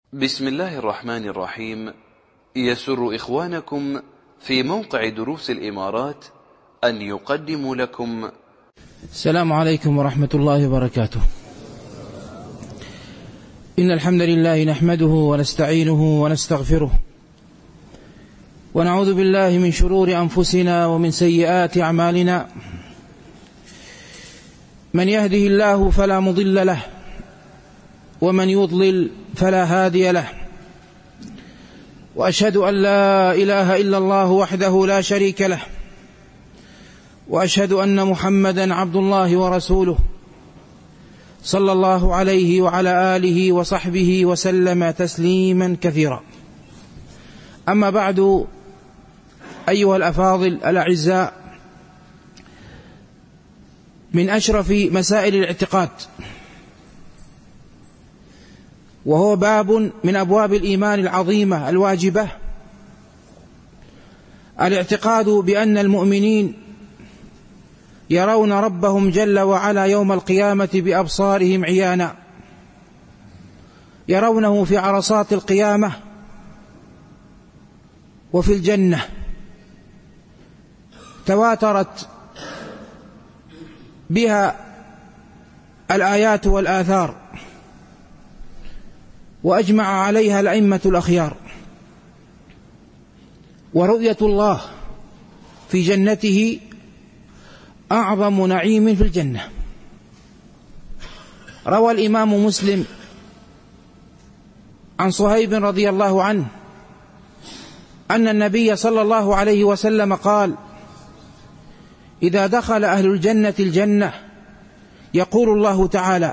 بسم الله الرحمن الرحيم. يسر إخوانكم في موقع دروس الإمارات أن يقدموا لكم السلام عليكم ورحمة الله وبركاته. إن الحمد لله نحمده ونستعينه ونستغفره ونعوذ بالله من شرور أنفسنا ومن سيئات أعمالنا. من يهده الله فلا مضل له ومن يضلل فلا هادي له، وأشهد أن لا إله إلا الله وحده لا شريك له، وأشهد أن محمدا عبد الله ورسوله صلى الله عليه وعلى آله وصحبه وسلم تسليما كثيرا. أما بعد، أيها الأفاضل الأعزاء، من أشرف مسائل الاعتقاد، وهو باب من أبواب الإيمان العظيمة الواجبة، الاعتقاد بأن المؤمنين يرون ربهم جل وعلا يوم القيامة بأبصارهم عيانا، يرونه في عرصات القيامة وفي الجنة. تواترت بها الآيات والآثار، وأجمع عليها الأئمة الأخيار. ورؤية الله في جنته أعظم نعيم في الجنة. روى الإمام مسلم عن صهيب رضي الله عنه أن النبي صلى الله عليه وسلم قال: إذا دخل أهل الجنة الجنة يقول الله تعالى: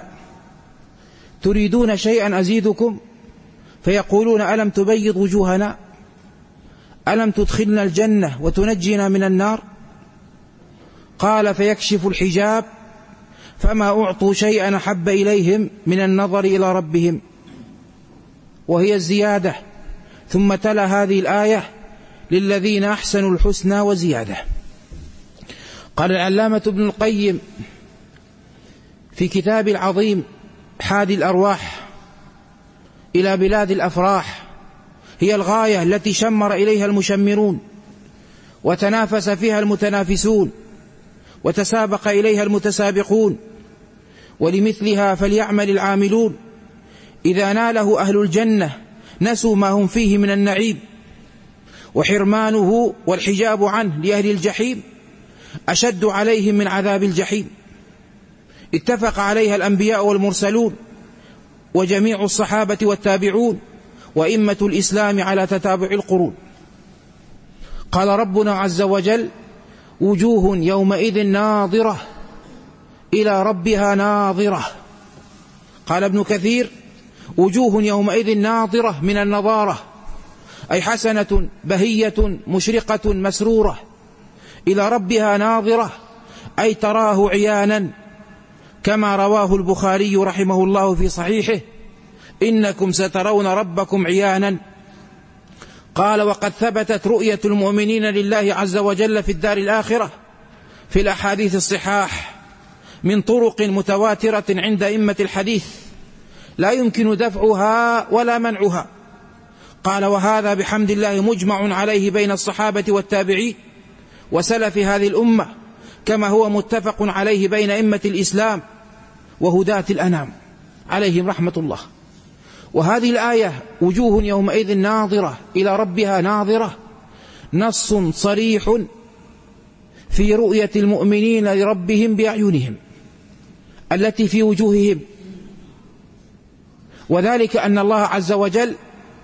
تريدون شيئا أزيدكم؟ فيقولون: ألم تبيض وجوهنا؟ ألم تدخلنا الجنة وتنجينا من النار؟ قال: فيكشف الحجاب فما أعطوا شيئا أحب إليهم من النظر إلى ربهم، وهي الزيادة. ثم تلا هذه الآية: للذين أحسنوا الحسنى وزيادة. قال العلامة ابن القيم في كتاب العظيم حادي الأرواح إلى بلاد الأفراح: هي الغاية التي شمر إليها المشمرون، وتنافس فيها المتنافسون، وتسابق إليها المتسابقون، ولمثلها فليعمل العاملون. إذا ناله أهل الجنة نسوا ما هم فيه من النعيم، وحرمانه والحجاب عنه لأهل الجحيم أشد عليهم من عذاب الجحيم. اتفق عليها الأنبياء والمرسلون وجميع الصحابة والتابعون وإمة الإسلام على تتابع القرون. قال ربنا عز وجل: وجوه يومئذ ناظرة إلى ربها ناظرة. قال ابن كثير: وجوه يومئذ ناظرة من النظارة، أي حسنة بهية مشرقة مسرورة. إلى ربها ناظرة أي تراه عيانا، كما رواه البخاري رحمه الله في صحيحه: إنكم سترون ربكم عيانا. قال: وقد ثبتت رؤية المؤمنين لله عز وجل في الدار الآخرة في الأحاديث الصحاح من طرق متواترة عند أئمة الحديث لا يمكن دفعها ولا منعها. قال: وهذا بحمد الله مجمع عليه بين الصحابة والتابعين وسلف هذه الأمة، كما هو متفق عليه بين أئمة الإسلام وهداة الأنام عليهم رحمة الله. وهذه الآية: وجوه يومئذ ناظرة إلى ربها ناظرة، نص صريح في رؤية المؤمنين لربهم بأعينهم التي في وجوههم، وذلك أن الله عز وجل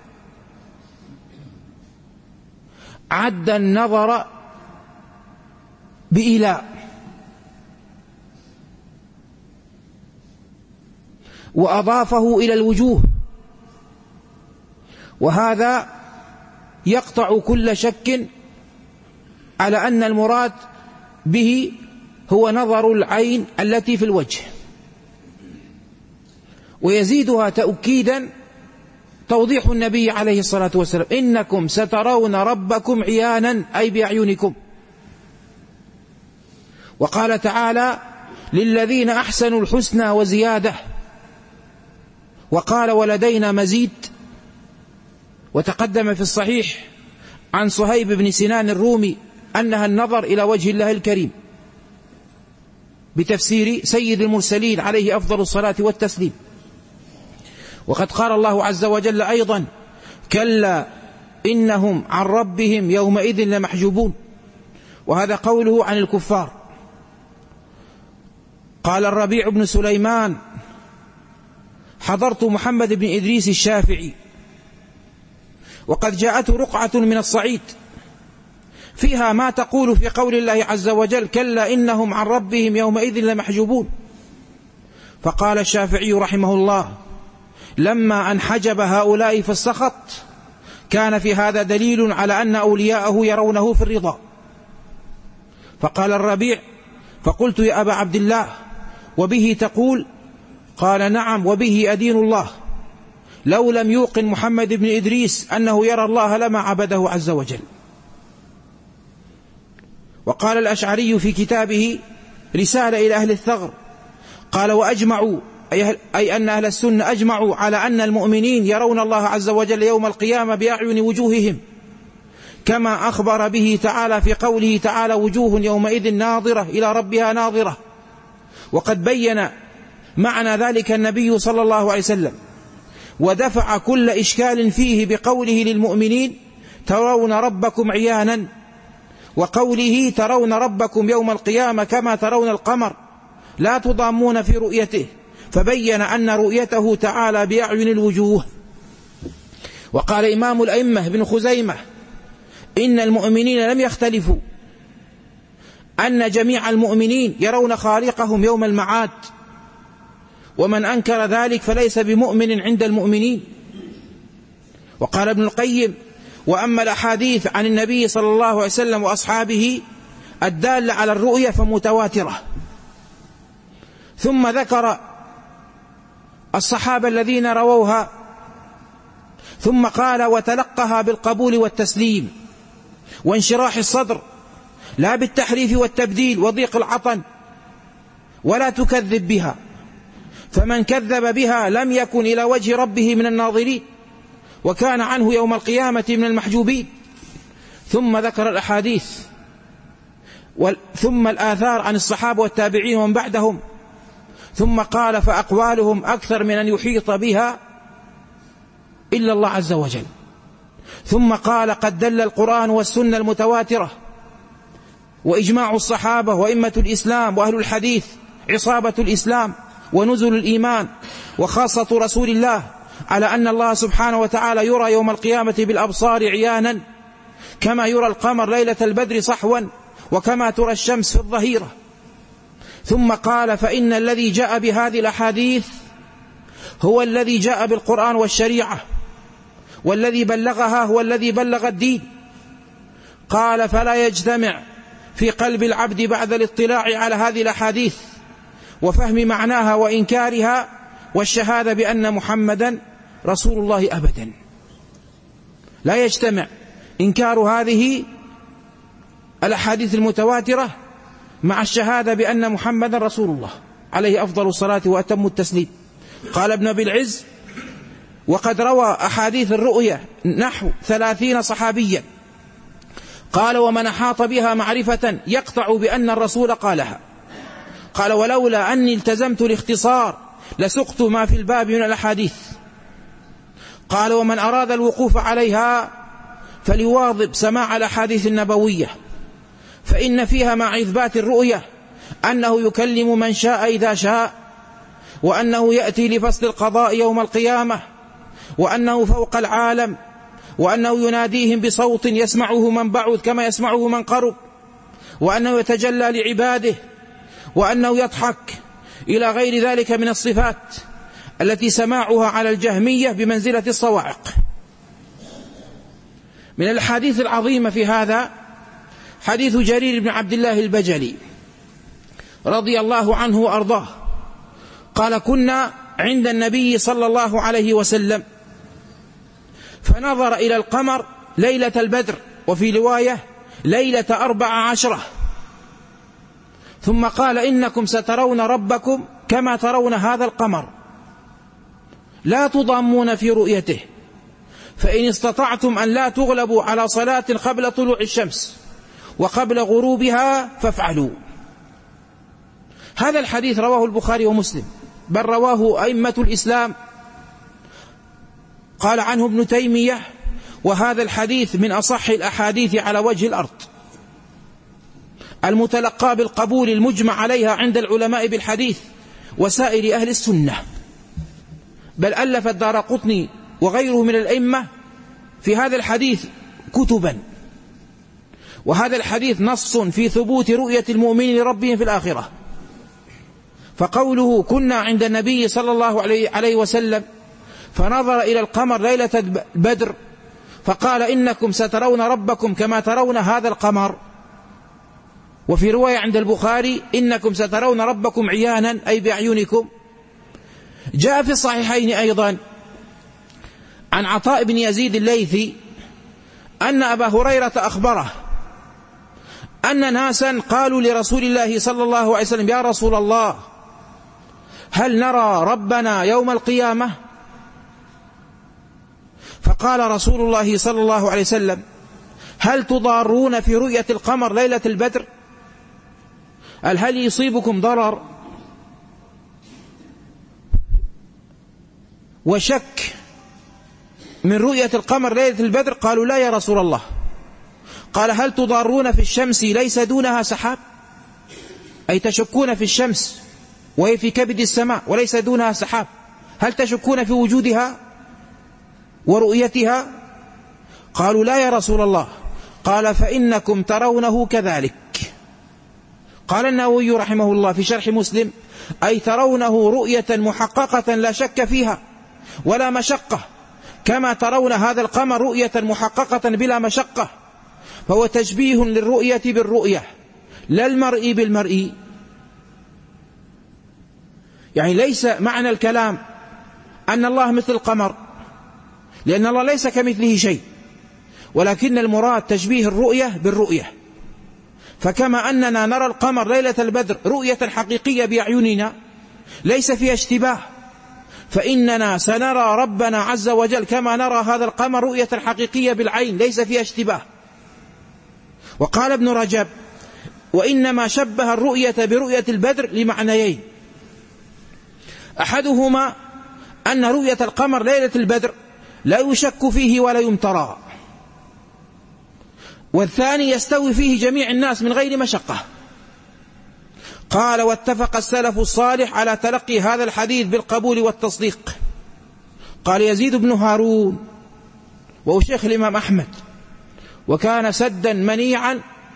عد النظر بإيلاء، وأضافه إلى الوجوه، وهذا يقطع كل شك على أن المراد به هو نظر العين التي في الوجه. ويزيدها تأكيدا توضيح النبي عليه الصلاة والسلام: إنكم سترون ربكم عيانا، أي بأعينكم. وقال تعالى: للذين أحسنوا الحسنى وزيادة. وقال: ولدينا مزيد. وتقدم في الصحيح عن صهيب بن سنان الرومي أنها النظر إلى وجه الله الكريم بتفسير سيد المرسلين عليه أفضل الصلاة والتسليم. وقد قال الله عز وجل أيضا: كلا إنهم عن ربهم يومئذ لمحجوبون، وهذا قوله عن الكفار. قال الربيع بن سليمان: حضرت محمد بن إدريس الشافعي وقد جاءته رقعة من الصعيد فيها ما تقول في قول الله عز وجل: كلا إنهم عن ربهم يومئذ لمحجوبون. فقال الشافعي رحمه الله: لما أنحجب هؤلاء في السخط كان في هذا دليل على أن أولياءه يرونه في الرضا. فقال الربيع: فقلت يا أبا عبد الله وبه تقول؟ قال: نعم، وبه أدين الله. لو لم يوقن محمد بن إدريس أنه يرى الله لما عبده عز وجل. وقال الأشعري في كتابه رسالة إلى أهل الثغر قال: وأجمعوا، أي أن أهل السنة أجمعوا على أن المؤمنين يرون الله عز وجل يوم القيامة بأعين وجوههم، كما أخبر به تعالى في قوله تعالى: وجوه يومئذ ناظرة إلى ربها ناظرة. وقد بين معنى ذلك النبي صلى الله عليه وسلم، ودفع كل إشكال فيه بقوله للمؤمنين: ترون ربكم عيانا، وقوله: ترون ربكم يوم القيامة كما ترون القمر لا تضامون في رؤيته، فبين أن رؤيته تعالى بأعين الوجوه. وقال إمام الأئمة بن خزيمة: إن المؤمنين لم يختلفوا أن جميع المؤمنين يرون خالقهم يوم المعاد، ومن أنكر ذلك فليس بمؤمن عند المؤمنين. وقال ابن القيم: وأما الأحاديث عن النبي صلى الله عليه وسلم وأصحابه الدالة على الرؤية فمتواترة. ثم ذكر الصحابة الذين رووها، ثم قال: وتلقها بالقبول والتسليم وانشراح الصدر، لا بالتحريف والتبديل وضيق العطن، ولا تكذب بها، فمن كذب بها لم يكن إلى وجه ربه من الناظرين، وكان عنه يوم القيامة من المحجوبين. ثم ذكر الأحاديث ثم الآثار عن الصحابة والتابعين ومن بعدهم، ثم قال: فأقوالهم أكثر من أن يحيط بها إلا الله عز وجل. ثم قال: قد دل القرآن والسنة المتواترة وإجماع الصحابة وإمة الإسلام وأهل الحديث عصابة الإسلام ونزل الإيمان وخاصة رسول الله على أن الله سبحانه وتعالى يرى يوم القيامة بالأبصار عيانا، كما يرى القمر ليلة البدر صحوا، وكما ترى الشمس في الظهيرة. ثم قال: فإن الذي جاء بهذه الأحاديث هو الذي جاء بالقرآن والشريعة، والذي بلغها هو الذي بلغ الدين. قال: فلا يجتمع في قلب العبد بعد الاطلاع على هذه الأحاديث وفهم معناها وإنكارها والشهادة بأن محمدا رسول الله أبدا. لا يجتمع إنكار هذه الأحاديث المتواترة مع الشهادة بأن محمدا رسول الله عليه أفضل الصلاة وأتم التسليم. قال ابن أبي العز: وقد روى أحاديث الرؤية نحو 30 صحابيا. قال: ومن أحاط بها معرفة يقطع بأن الرسول قالها. قال: ولولا أني التزمت الاختصار لسقت ما في الباب من الأحاديث. قال: ومن أراد الوقوف عليها فليواظب سماع الأحاديث النبوية، فإن فيها مع إثبات الرؤية أنه يكلم من شاء إذا شاء، وأنه يأتي لفصل القضاء يوم القيامة، وأنه فوق العالم، وأنه يناديهم بصوت يسمعه من بعد كما يسمعه من قرب، وأنه يتجلى لعباده، وأنه يضحك، إلى غير ذلك من الصفات التي سماعها على الجهمية بمنزلة الصواعق. من الحديث العظيمة في هذا حديث جرير بن عبد الله البجلي رضي الله عنه وأرضاه قال: كنا عند النبي صلى الله عليه وسلم فنظر إلى القمر ليلة البدر، وفي رواية ليلة 14، ثم قال: إنكم سترون ربكم كما ترون هذا القمر لا تضامون في رؤيته، فإن استطعتم أن لا تغلبوا على صلاة قبل طلوع الشمس وقبل غروبها فافعلوا. هذا الحديث رواه البخاري ومسلم، بل رواه أئمة الإسلام. قال عنه ابن تيمية: وهذا الحديث من أصح الأحاديث على وجه الأرض، المتلقى بالقبول المجمع عليها عند العلماء بالحديث وسائر أهل السنة. بل ألف الدارقطني وغيره من الأئمة في هذا الحديث كتبا. وهذا الحديث نص في ثبوت رؤية المؤمنين لربهم في الآخرة. فقوله: كنا عند النبي صلى الله عليه وسلم فنظر إلى القمر ليلة بدر فقال: إنكم سترون ربكم كما ترون هذا القمر. وفي رواية عند البخاري: إنكم سترون ربكم عيانا، أي بأعينكم. جاء في الصحيحين أيضا عن عطاء بن يزيد الليثي أن أبا هريرة أخبره أن ناسا قالوا لرسول الله صلى الله عليه وسلم: يا رسول الله، هل نرى ربنا يوم القيامة؟ فقال رسول الله صلى الله عليه وسلم: هل تضارون في رؤية القمر ليلة البدر؟ هل يصيبكم ضرر وشك من رؤية القمر ليلة البدر؟ قالوا: لا يا رسول الله. قال: هل تضارون في الشمس ليس دونها سحاب؟ أي تشكون في الشمس وهي في كبد السماء وليس دونها سحاب، هل تشكون في وجودها ورؤيتها؟ قالوا: لا يا رسول الله. قال: فإنكم ترونه كذلك. قال النووي رحمه الله في شرح مسلم: أي ترونه رؤية محققة لا شك فيها ولا مشقة، كما ترون هذا القمر رؤية محققة بلا مشقة. فهو تشبيه للرؤية بالرؤية لا المرئي بالمرئي. يعني ليس معنى الكلام أن الله مثل القمر، لأن الله ليس كمثله شيء، ولكن المراد تشبيه الرؤية بالرؤية. فكما أننا نرى القمر ليلة البدر رؤية حقيقية بأعيننا ليس فيها اشتباه، فإننا سنرى ربنا عز وجل كما نرى هذا القمر رؤية حقيقية بالعين ليس فيها اشتباه. وقال ابن رجب: وإنما شبه الرؤية برؤية البدر لمعنيين: أحدهما أن رؤية القمر ليلة البدر لا يشك فيه ولا يمترى، والثاني يستوي فيه جميع الناس من غير مشقة. قال: واتفق السلف الصالح على تلقي هذا الحديث بالقبول والتصديق. قال يزيد بن هارون وهو شيخ الإمام أحمد، وكان سدا منيعا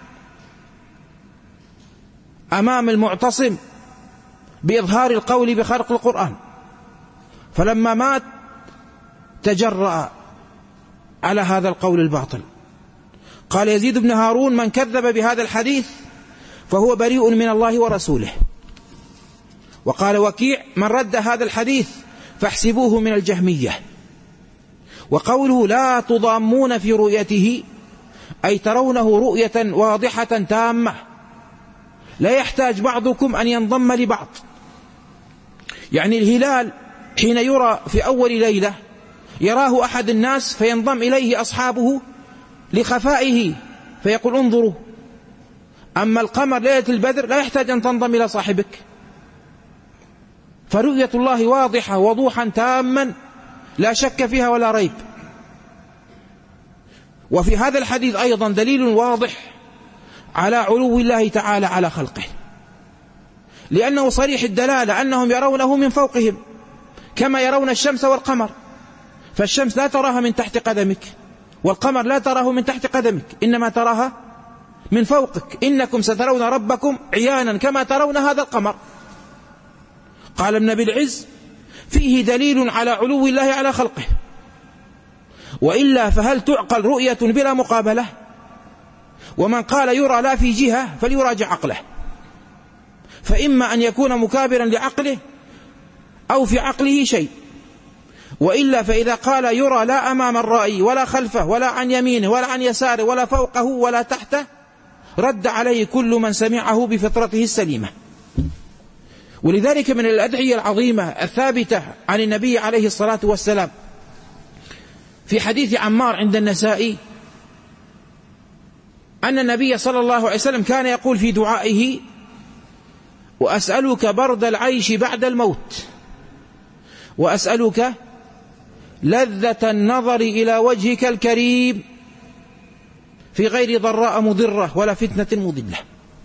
أمام المعتصم بإظهار القول بخلق القرآن، فلما مات تجرأ على هذا القول الباطل. قال يزيد بن هارون: من كذب بهذا الحديث فهو بريء من الله ورسوله. وقال وكيع: من رد هذا الحديث فاحسبوه من الجهمية. وقوله: لا تضامون في رؤيته، أي ترونه رؤية واضحة تامة لا يحتاج بعضكم أن ينضم لبعض. يعني الهلال حين يرى في أول ليلة يراه أحد الناس فينضم إليه أصحابه لخفائه فيقول: انظروا. أما القمر ليلة البدر لا يحتاج أن تنضم إلى صاحبك، فرؤية الله واضحة وضوحا تاما لا شك فيها ولا ريب. وفي هذا الحديث أيضا دليل واضح على علو الله تعالى على خلقه، لأنه صريح الدلالة أنهم يرونه من فوقهم كما يرون الشمس والقمر. فالشمس لا تراها من تحت قدمك، والقمر لا تراه من تحت قدمك، إنما تراها من فوقك. إنكم سترون ربكم عيانا كما ترون هذا القمر. قال ابن أبي العز: فيه دليل على علو الله على خلقه، وإلا فهل تعقل رؤية بلا مقابلة؟ ومن قال يرى لا في جهة فليراجع عقله، فإما أن يكون مكابرا لعقله أو في عقله شيء، وإلا فإذا قال يرى لا أمام الرأي ولا خلفه ولا عن يمينه ولا عن يساره ولا فوقه ولا تحته، رد عليه كل من سمعه بفطرته السليمة. ولذلك من الأدعية العظيمة الثابتة عن النبي عليه الصلاة والسلام في حديث عمار عند النسائي أن النبي صلى الله عليه وسلم كان يقول في دعائه: وأسألك برد العيش بعد الموت، وأسألك لذة النظر إلى وجهك الكريم في غير ضراء مضرة ولا فتنة مضلة.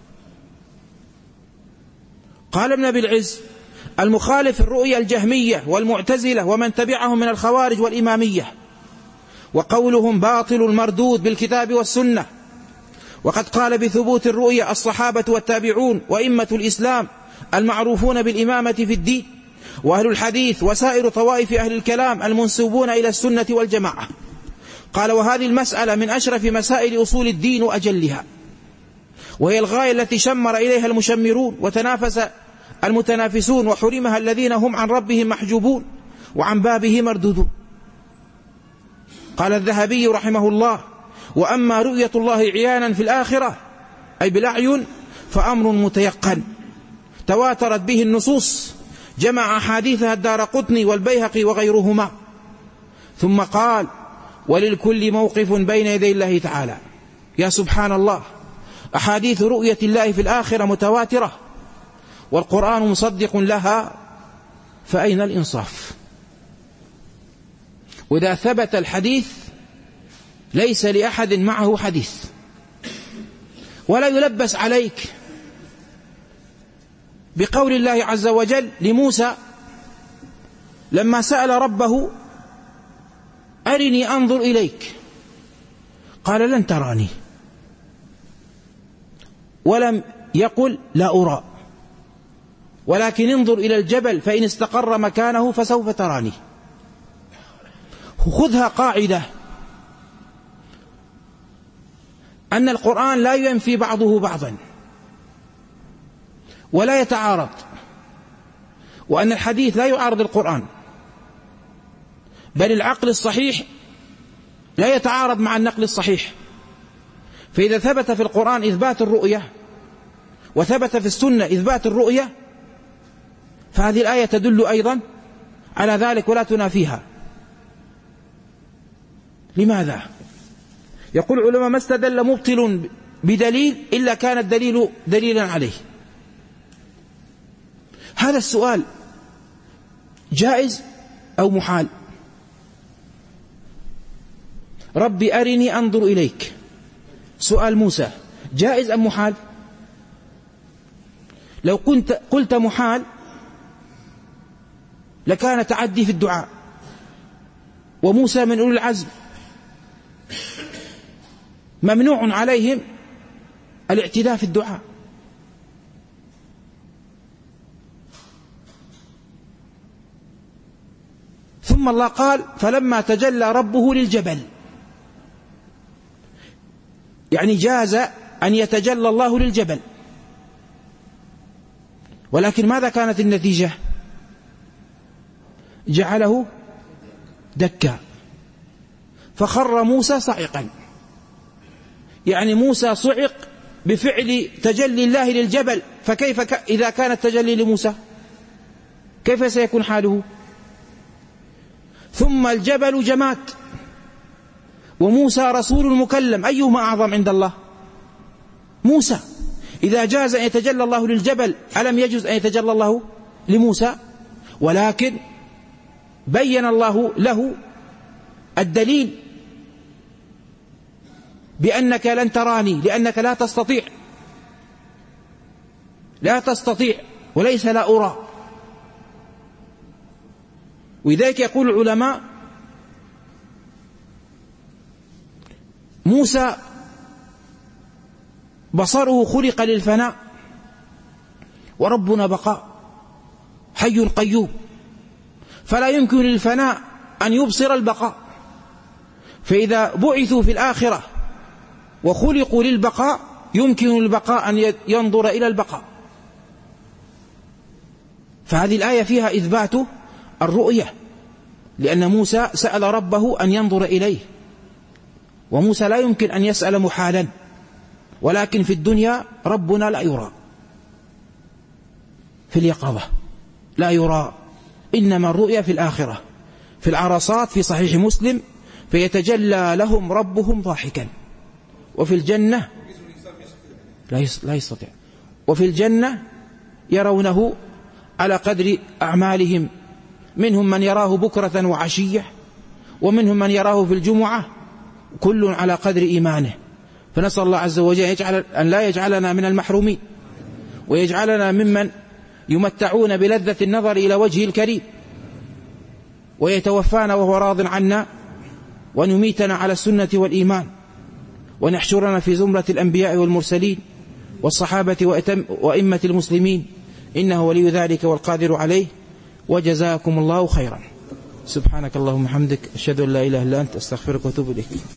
قال ابن أبي العز: المخالف الرؤية الجهمية والمعتزلة ومن تبعهم من الخوارج والإمامية، وقولهم باطل مردود بالكتاب والسنة، وقد قال بثبوت الرؤية الصحابة والتابعون وإمة الإسلام المعروفون بالإمامة في الدين، وأهل الحديث وسائر طوائف أهل الكلام المنسوبون إلى السنة والجماعة. قال: وهذه المسألة من أشرف مسائل أصول الدين وأجلها، وهي الغاية التي شمر إليها المشمرون وتنافس المتنافسون، وحرمها الذين هم عن ربهم محجوبون وعن بابه مردودون. قال الذهبي رحمه الله: وأما رؤية الله عيانا في الآخرة أي بالأعين فأمر متيقن تواترت به النصوص، جمع أحاديثها الدارقطني والبيهقي وغيرهما. ثم قال: وللكل موقف بين يدي الله تعالى. يا سبحان الله، أحاديث رؤية الله في الآخرة متواترة والقرآن مصدق لها، فأين الإنصاف؟ وإذا ثبت الحديث ليس لأحد معه حديث، ولا يلبس عليك بقول الله عز وجل لموسى لما سأل ربه: أرني أنظر إليك، قال: لن تراني، ولم يقل لا أرى، ولكن انظر إلى الجبل فإن استقر مكانه فسوف تراني. خذها قاعدة أن القرآن لا ينفي بعضه بعضا ولا يتعارض، وأن الحديث لا يعارض القرآن، بل العقل الصحيح لا يتعارض مع النقل الصحيح. فإذا ثبت في القرآن إثبات الرؤية وثبت في السنة إثبات الرؤية، فهذه الآية تدل أيضا على ذلك ولا تنافيها. لماذا؟ يقول العلماء: ما استدل مبطل بدليل إلا كان الدليل دليلا عليه. هذا السؤال جائز أو محال؟ ربي أرني أنظر إليك، سؤال موسى، جائز أم محال؟ لو قلت محال لكان تعدي في الدعاء، وموسى من أولي العزم ممنوع عليهم الاعتداء في الدعاء. ثم الله قال: فلما تجلى ربه للجبل، يعني جاز أن يتجلى الله للجبل، ولكن ماذا كانت النتيجة؟ جعله دكا فخر موسى صعقا، يعني موسى صعق بفعل تجلي الله للجبل، فكيف إذا كان التجلي لموسى كيف سيكون حاله؟ ثم الجبل جماد وموسى رسول مكلم، أيهما أعظم عند الله؟ موسى. إذا جاز أن يتجلى الله للجبل ألم يجوز أن يتجلى الله لموسى؟ ولكن بين الله له الدليل بأنك لن تراني، لأنك لا تستطيع وليس لا أرى. ولذلك يقول العلماء: موسى بصره خلق للفناء، وربنا بقاء حي قيوم، فلا يمكن للفناء أن يبصر البقاء. فإذا بعثوا في الآخرة وخلقوا للبقاء يمكن البقاء أن ينظر إلى البقاء. فهذه الآية فيها إثبات الرؤية، لأن موسى سأل ربه أن ينظر إليه، وموسى لا يمكن أن يسأل محالا، ولكن في الدنيا ربنا لا يرى، في اليقظة لا يرى، إنما الرؤيا في الآخرة. في العرصات في صحيح مسلم فيتجلى لهم ربهم ضاحكا. وفي الجنة لا يستطيع. وفي الجنة يرونه على قدر أعمالهم، منهم من يراه بكرة وعشية، ومنهم من يراه في الجمعة، كل على قدر إيمانه. فنسأل الله عز وجل أن لا يجعلنا من المحرومين، ويجعلنا ممن يمتعون بلذة النظر إلى وجهه الكريم، ويتوفانا وهو راض عنا، ونميتنا على السنة والإيمان، ونحشرنا في زمرة الأنبياء والمرسلين والصحابة وأئمة المسلمين، إنه ولي ذلك والقادر عليه. وجزاكم الله خيرا. سبحانك اللهم وبحمدك، أشهد أن لا إله إلا أنت، أستغفرك وأتوب إليك.